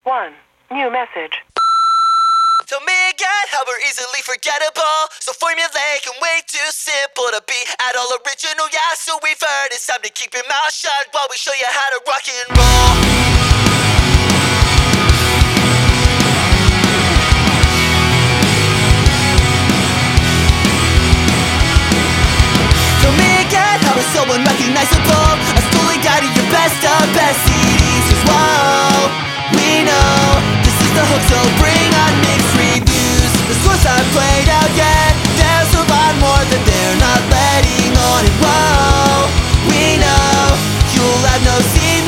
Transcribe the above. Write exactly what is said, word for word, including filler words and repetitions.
one. New message. Tell me again how we're easily forgettable, so formulaic and way too simple to be at all original. Yeah, so we've heard it's time to keep your mouth shut while we show you how to rock and roll. Tell me again how we're so unrecognizable, a fully guided your best of best C Ds. Cause whoa, we know this is the hook, so bring on mixed reviews. The scores aren't played out yet, there's a lot more that they're not letting on. And whoa, we know you'll have no C